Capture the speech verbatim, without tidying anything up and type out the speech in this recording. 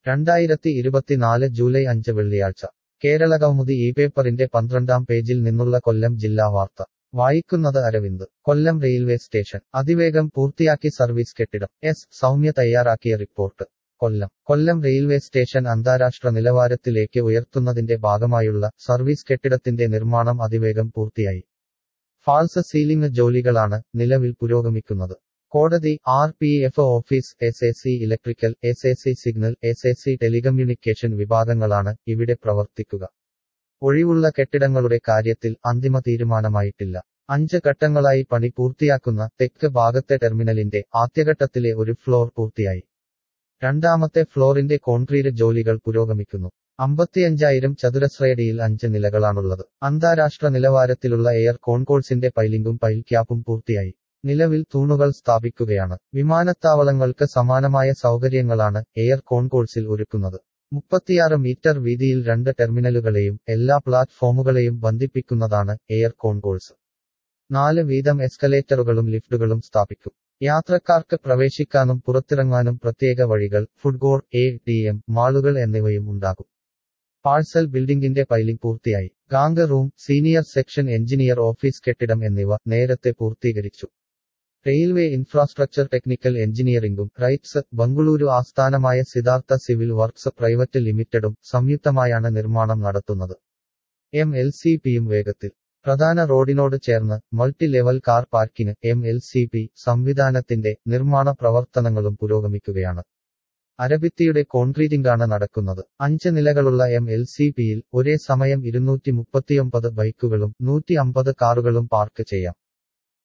രണ്ടായിരത്തി ഇരുപത്തിനാല് ജൂലൈ അഞ്ച് വെള്ളിയാഴ്ച കേരളകൗമുദി ഈ പേപ്പറിന്റെ പന്ത്രണ്ടാം പേജിൽ നിന്നുള്ള കൊല്ലം ജില്ലാ വാർത്ത വായിക്കുന്നത് അരവിന്ദ്. കൊല്ലം റെയിൽവേ സ്റ്റേഷൻ അതിവേഗം പൂർത്തിയാക്കി സർവീസ് കെട്ടിടം. എസ് സൗമ്യ തയ്യാറാക്കിയ report. Kollam Kollam railway station അന്താരാഷ്ട്ര നിലവാരത്തിലേക്ക് ഉയർത്തുന്നതിന്റെ ഭാഗമായുള്ള സർവീസ് കെട്ടിടത്തിന്റെ നിർമ്മാണം അതിവേഗം പൂർത്തിയായി. ഫാൾസ് സീലിംഗ് ജോലികളാണ് നിലവിൽ പുരോഗമിക്കുന്നത്. കോടതി, R P F office, S A C electrical, S A C signal, S A C telecommunication വിഭാഗങ്ങളാണ് ഇവിടെ പ്രവർത്തിക്കുക. ഒഴിവുള്ള കെട്ടിടങ്ങളുടെ കാര്യത്തിൽ അന്തിമ തീരുമാനമായിട്ടില്ല. അഞ്ച് ഘട്ടങ്ങളായി പണി പൂർത്തിയാക്കുന്ന തെക്ക് ഭാഗത്തെ ടെർമിനലിന്റെ ആദ്യഘട്ടത്തിലെ ഒരു ഫ്ലോർ പൂർത്തിയായി. രണ്ടാമത്തെ ഫ്ലോറിന്റെ കോൺക്രീറ്റ് ജോലികൾ പുരോഗമിക്കുന്നു. അമ്പത്തിയഞ്ചായിരം ചതുരശ്രയടിയിൽ അഞ്ച് നിലകളാണുള്ളത്. അന്താരാഷ്ട്ര നിലവാരത്തിലുള്ള എയർ കോൺകോഴ്സിന്റെ പൈലിംഗും പൈൽ ക്യാപ്പും പൂർത്തിയായി. നിലവിൽ തൂണുകൾ സ്ഥാപിക്കുകയാണ്. വിമാനത്താവളങ്ങൾക്ക് സമാനമായ സൗകര്യങ്ങളാണ് എയർ കോൺകോഴ്സിൽ ഒരുക്കുന്നത്. മുപ്പത്തിയാറ് മീറ്റർ വീതിയിൽ രണ്ട് ടെർമിനലുകളെയും എല്ലാ പ്ലാറ്റ്ഫോമുകളെയും ബന്ധിപ്പിക്കുന്നതാണ് എയർ കോൺകോഴ്സ്. നാല് വീതം എസ്കലേറ്ററുകളും ലിഫ്റ്റുകളും സ്ഥാപിക്കും. യാത്രക്കാർക്ക് പ്രവേശിക്കാനും പുറത്തിറങ്ങാനും പ്രത്യേക വഴികൾ, food court, A T M, മാളുകൾ എന്നിവയും ഉണ്ടാകും. പാഴ്സൽ ബിൽഡിംഗിന്റെ പൈലിംഗ് പൂർത്തിയായി. Gang room, senior section engineer office കെട്ടിടം എന്നിവ നേരത്തെ പൂർത്തീകരിച്ചു. റെയിൽവേ ഇൻഫ്രാസ്ട്രക്ചർ ടെക്നിക്കൽ എഞ്ചിനീയറിംഗും റൈറ്റ്സ് ബംഗളൂരു ആസ്ഥാനമായ സിദ്ധാർത്ഥ സിവിൽ വർക്ക്സ് പ്രൈവറ്റ് ലിമിറ്റഡും സംയുക്തമായാണ് നിർമ്മാണം നടത്തുന്നത്. എം എൽ സി പിയും വേഗത്തിൽ. പ്രധാന റോഡിനോട് ചേർന്ന് മൾട്ടി ലെവൽ കാർ പാർക്കിന് എം എൽ സി പി സംവിധാനത്തിന്റെ നിർമ്മാണ പ്രവർത്തനങ്ങളും പുരോഗമിക്കുകയാണ്. അരഭിത്തിയുടെ കോൺക്രീറ്റിംഗാണ് നടക്കുന്നത്. അഞ്ച് നിലകളുള്ള എം എൽ സി പിയിൽ ഒരേ സമയം ഇരുന്നൂറ്റി മുപ്പത്തിയൊമ്പത് ബൈക്കുകളും നൂറ്റി അമ്പത് കാറുകളും പാർക്ക് ചെയ്യാം.